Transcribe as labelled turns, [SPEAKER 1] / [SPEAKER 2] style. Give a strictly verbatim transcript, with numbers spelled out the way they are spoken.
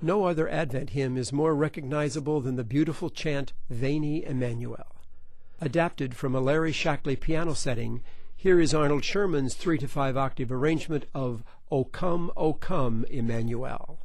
[SPEAKER 1] No other Advent hymn is more recognizable than the beautiful chant, Veni Emmanuel. Adapted from a Larry Shackley piano setting, here is Arnold Sherman's three to five octave arrangement of O Come, O Come, Emmanuel.